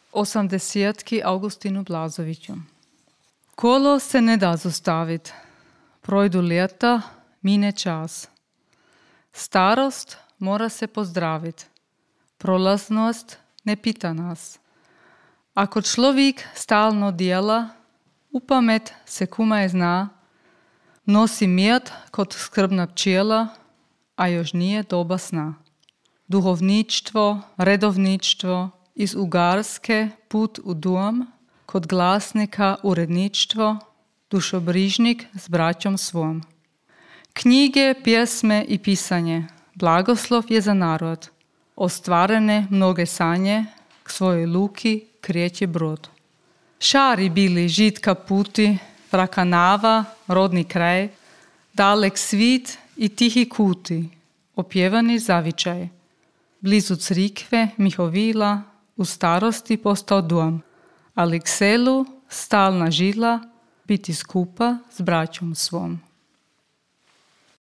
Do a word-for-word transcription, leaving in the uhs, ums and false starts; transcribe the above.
osamdesetki Augustinu Blazoviću. Kolo se ne da zostavit. Projdu ljeta, mine čas. Starost mora se pozdravit. Prolaznost ne pita nas. Ako človek stalno djela, u pamet se kumaj zna, nosi mjed kot skrbna pčela, a još nije doba sna. Duhovništvo, redovništvo, iz Ugarske put u dom, kod glasnika uredništvo, dušobrižnik s braćom svom. Knjige, pjesme i pisanje, blagoslov je za narod. Ostvarene mnoge sanje, k svojoj luki kreće brod. Šari bili žitka puti, Vrakanava, rodni kraj, dalek svit i tihi kuti, opjevani zavičaj. Blizu crikve Mihovila u starosti postao dom, ali k selu stalna žila biti skupa s braćom svom.